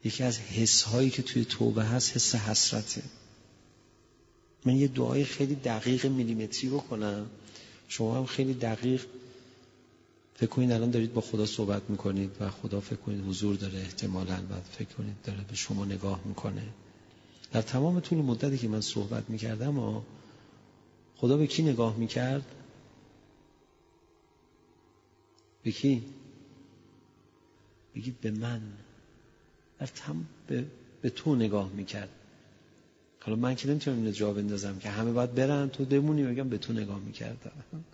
یکی از حس‌هایی که توی توبه هست حس حسرته. من یه دعای خیلی دقیق میلیمتری بکنم، شما هم خیلی دقیق فکر کنید الان دارید با خدا صحبت میکنید و خدا فکر کنید حضور داره، احتمالاً بعد فکر کنید داره به شما نگاه میکنه. در تمام طول مدتی که من صحبت میکردم خدا به کی نگاه میکرد؟ به کی؟ بگید به من. به تو نگاه میکرد. حالا من که نمیتونم اینو جواب بندازم که همه باید برن تو بمونی، بگم به تو نگاه میکرد.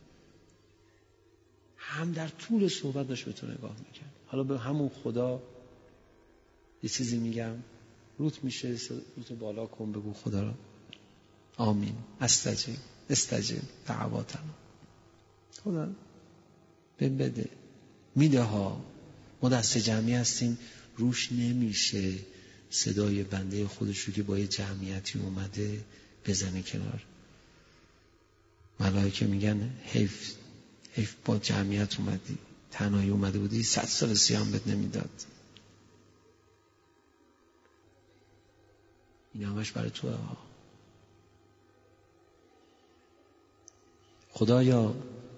هم در طول صحبت داشت به تو نگاه میکرد. حالا به همون خدا یه چیزی میگم، روت میشه، روتو بالا کن، بگو خدا را آمین، استجب دعواتنا. خدا بده میده ها. ما دست جمعی هستیم، روش نمیشه صدای بنده خودشو که با یه جمعیتی اومده بزنه کنار. ملائکه میگن حیف با جمعیت اومدی، تنهایی اومده بودی 100 سال سیام بهت نمیداد. این همش برای توه ها. خدایا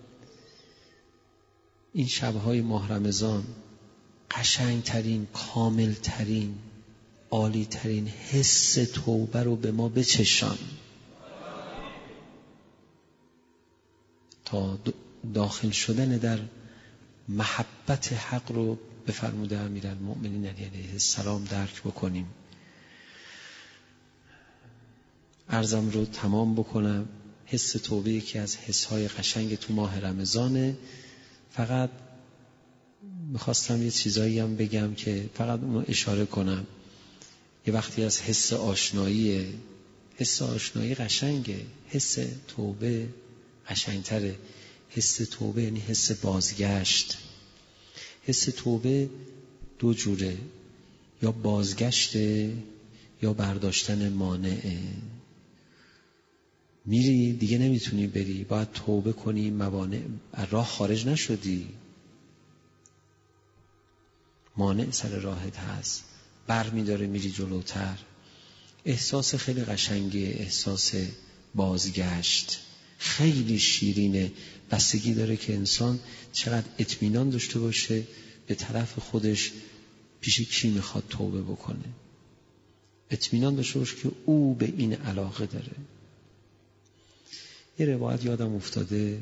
این شبهای ماه رمضان قشنگترین، کاملترین، عالیترین حس توبه رو به ما بچشان تا داخل شدن در محبت حق رو به فرموده امیرالمؤمنین علیه السلام درک بکنیم. عرضم رو تمام بکنم. حس توبه یکی از حسهای قشنگ تو ماه رمضانه. فقط میخواستم یه چیزایی هم بگم که فقط اونو اشاره کنم. یه وقتی از حس آشنایی قشنگه، حس توبه قشنگتره. حس توبه یعنی حس بازگشت. حس توبه دو جوره، یا بازگشته یا برداشتن مانعه. میری دیگه نمیتونی بری، باید توبه کنی، موانع راه خارج نشدی، مانع سر راهت هست، بر میداره میری جلوتر. احساس خیلی قشنگه، احساس بازگشت خیلی شیرینه. بستگی داره که انسان چقدر اطمینان داشته باشه به طرف خودش پیش کی میخواد توبه بکنه. اطمینان داشته باشه که او به این علاقه داره. یه روایت یادم افتاده،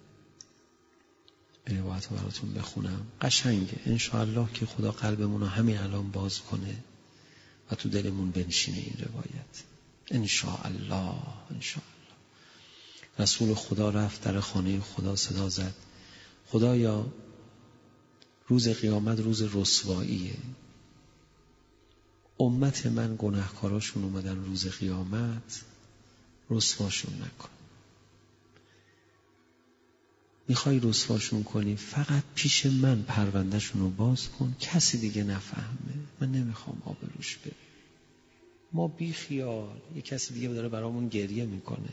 روایت رو براتون بخونم، قشنگه. انشاءالله که خدا قلبمون رو همین الان باز کنه و تو دلمون بنشینه این روایت. انشاءالله. رسول خدا رفت در خانه خدا، صدا زد خدایا روز قیامت روز رسواییه، امت من گناهکاراشون اومدن روز قیامت، رسواشون نکن. میخوای رسواشون کنی، فقط پیش من پروندهشون رو باز کن، کسی دیگه نفهمه، من نمیخوام آبروش بره. ما بی خیال، یه کسی دیگه داره برامون گریه میکنه.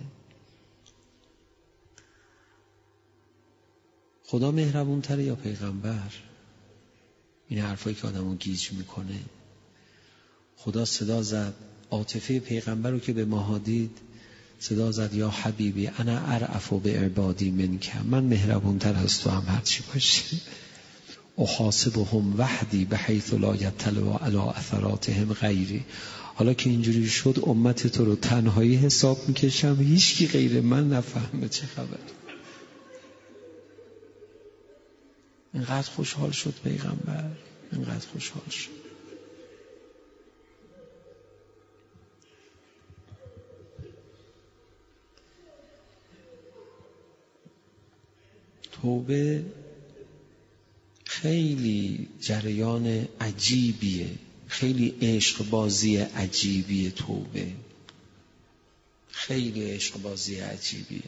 خدا مهربون تره یا پیغمبر؟ این حرفایی که آدمو گیج میکنه. خدا صدا زد، عاطفه پیغمبر رو که به ما دید، صدا زد یا حبیبی انا ارأف بعبادی منک، من مهربون تر از تو هم هرچی باشی. احاسبهم وحدی بحیث لا یطلع علی اثراتهم غیری. حالا که اینجوری شد امت تو رو تنهایی حساب میکشم، هیچ کی غیر من نفهمه چه خبر. اینقدر خوشحال شد پیغمبر، اینقدر خوشحال شد. توبه خیلی جریان عجیبیه، خیلی عشق بازی عجیبیه. توبه خیلی عشق بازی عجیبیه.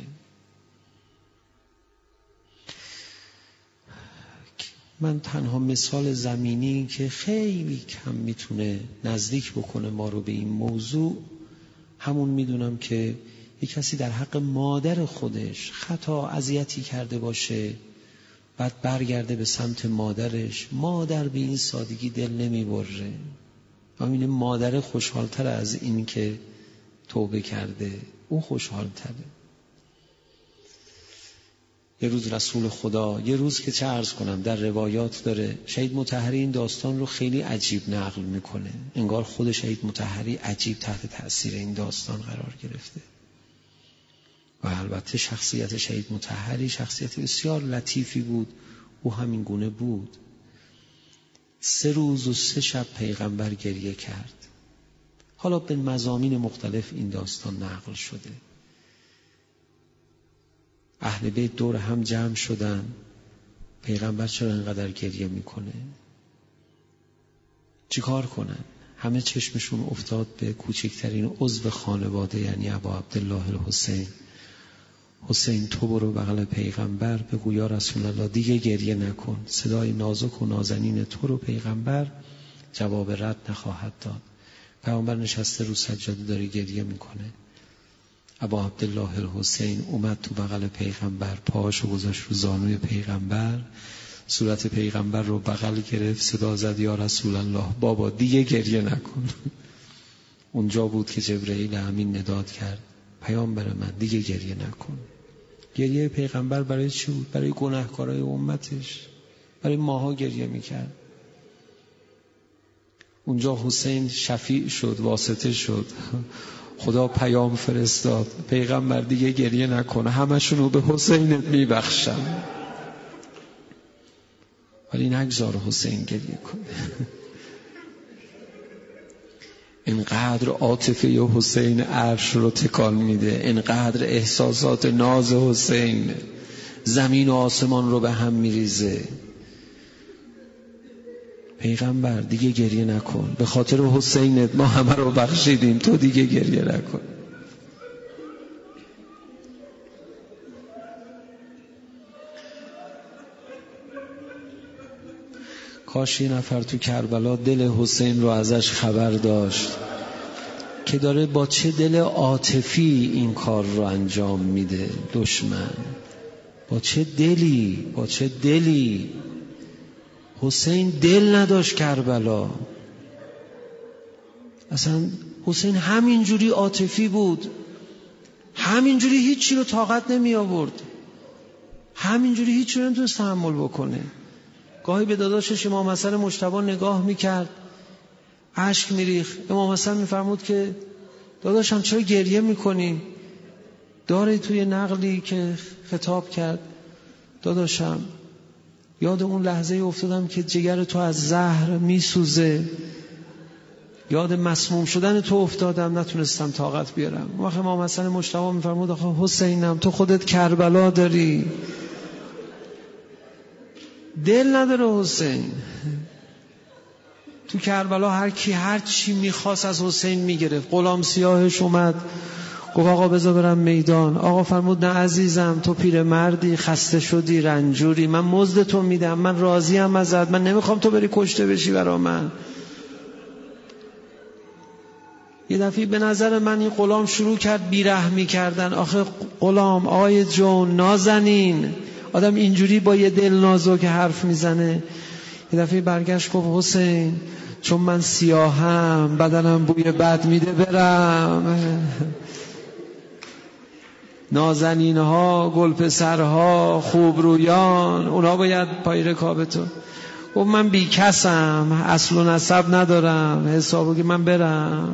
من تنها مثال زمینی که خیلی کم میتونه نزدیک بکنه ما رو به این موضوع، همون میدونم که یک کسی در حق مادر خودش خطا اذیتی کرده باشه، بعد برگرده به سمت مادرش، مادر به این سادگی دل نمیبره، همین مادر خوشحالتر از این که توبه کرده، اون خوشحالتره. یه روز رسول خدا، یه روز که چه عرض کنم، در روایات داره شهید مطهری این داستان رو خیلی عجیب نقل میکنه، انگار خود شهید مطهری عجیب تحت تأثیر این داستان قرار گرفته. و البته شخصیت شهید مطهری شخصیت بسیار لطیفی بود، او همین گونه بود. 3 روز و 3 شب پیغمبر گریه کرد. حالا به مضامین مختلف این داستان نقل شده. اهل بیت دور هم جمع شدن، پیغمبر چرا اینقدر گریه میکنه؟ چیکار کنن؟ همه چشمشون افتاد به کوچکترین عضو خانواده، یعنی ابا عبدالله الحسین. حسین تو برو بغل پیغمبر بگو یا رسول الله دیگه گریه نکن، صدای نازک و نازنین تو رو پیغمبر جواب رد نخواهد داد. پیغمبر نشسته رو سجاده داره گریه میکنه. ابا عبدالله الحسین اومد تو بغل پیغمبر، پاهاشو گذاشت رو زانوی پیغمبر، صورت پیغمبر رو بغل گرفت، صدا زد یا رسول الله بابا دیگه گریه نکن. اونجا بود که جبرئیل امین نداد کرد پیامبر من دیگه گریه نکن. گریه پیغمبر برای چی بود؟ برای گناهکارای امتش، برای ماها گریه میکرد. اونجا حسین شفیع شد، واسطه شد، خدا پیام فرستاد پیغمبر دیگه گریه نکن، همشونو به حسینت میبخشم، ولی نگذار حسین گریه کنه. اینقدر عاطفه حسین عرش رو تکان میده، اینقدر احساسات ناز حسین زمین و آسمان رو به هم میریزه. پیغمبر دیگه گریه نکن، به خاطر حسینت ما همه رو بخشیدیم، تو دیگه گریه نکن. کاش یه نفر تو کربلا دل حسین رو ازش خبر داشت که داره با چه دل عاطفی این کار رو انجام میده. دشمن با چه دلی حسین دل نداشت کربلا. اصلا حسین همینجوری عاطفی بود، همینجوری هیچی رو طاقت نمی آورد، همینجوری هیچی رو نمیتونست تحمل بکنه. گاهی به داداشش امام حسن مجتبی نگاه میکرد، اشک میریخت. امام حسن میفرمود که داداشم چرا گریه میکنی؟ داره توی نقلی که خطاب کرد داداشم یاد اون لحظه افتادم که جگر تو از زهر میسوزه، یاد مسموم شدن تو افتادم، نتونستم طاقت بیارم. وقت امام حسن مجتبی میفرمود آخه حسینم تو خودت کربلا داری، دل نداره حسین. تو کربلا هر کی هر چی میخواست از حسین میگرفت. غلام سیاهش اومد گفت آقا بذار برم میدان. آقا فرمود نه عزیزم تو پیرمردی، خسته شدی، رنجوری، من مزد تو میدم، من راضیم ازت، من نمیخوام تو بری کشته بشی برا من. یه دفعه به نظر من این غلام شروع کرد بیرحمی کردن. آخه غلام آقای جون نازنین، آدم اینجوری با یه دل نازک حرف میزنه. یه دفعه برگشت گفت حسین چون من سیاهم بدنم بوی بد میده برم، نازنین ها گل پسرها خوب رویان اونا باید پای رکاب تو. گفت من بی کسم، اصل و نسب ندارم، حسابو که من برم.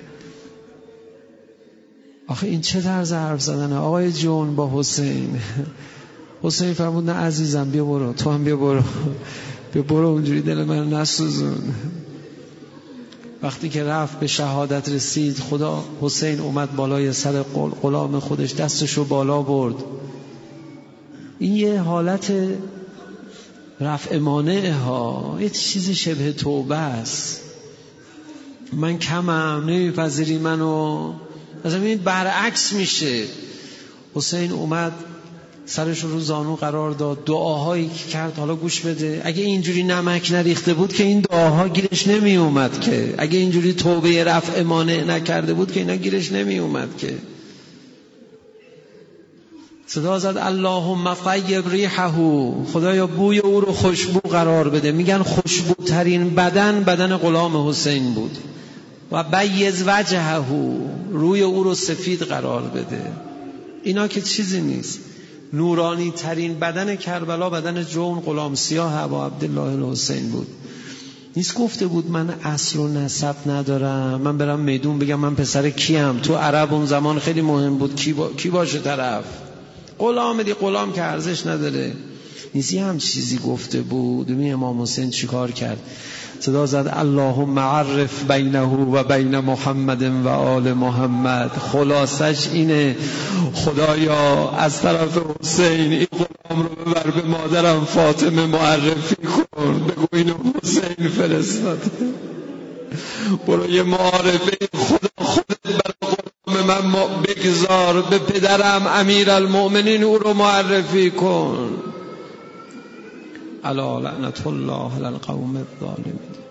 آخه این چه طرز حرف زدنه آقای جون با حسین؟ حسین فرمود نه عزیزم بیا برو، تو هم بیا برو اونجوری دل من نسوزون. وقتی که رفت به شهادت رسید، خدا حسین اومد بالای سر غلام خودش، دستشو بالا برد. این یه حالت رفع مانع ها، یه چیز شبه توبه است. من کمم، نمیپذیری منو، از این برعکس میشه. حسین اومد سرش رو زانو قرار داد، دعاهایی که کرد حالا گوش بده. اگه اینجوری نمک نریخته بود که این دعاها گیرش نمی اومد که، اگه اینجوری توبه رفع مانع نکرده بود که اینا گیرش نمی اومد که. صدا زد اللهم طیب ریحه، خدایا بوی او رو خوشبو قرار بده. میگن خوشبوترین بدن غلام حسین بود. و بیض وجهه، روی او رو سفید قرار بده. اینا که چیزی نیست. نورانی ترین بدن کربلا بدن جون غلام سیاه ابا عبدالله الحسین بود. نیست گفته بود من اصل و نسب ندارم، من برم میدون بگم من پسر کیم. تو عرب اون زمان خیلی مهم بود کی باشه طرف. غلام دی غلام که ارزش نداره. نیستی هم چیزی گفته بود. امام حسین چیکار کرد؟ صدا زد اللهم عرف بینه و بین محمد و آل محمد. خلاصش اینه خدایا از طرف حسین این غلام رو ببر به مادرم فاطمه معرفی کن، بگو اینو حسین فرستاده. برو یه معارفه خدا خودت برای غلام من بگذار، به پدرم امیرالمؤمنین او رو معرفی کن. الا لعنت الله علی القوم الظالمین.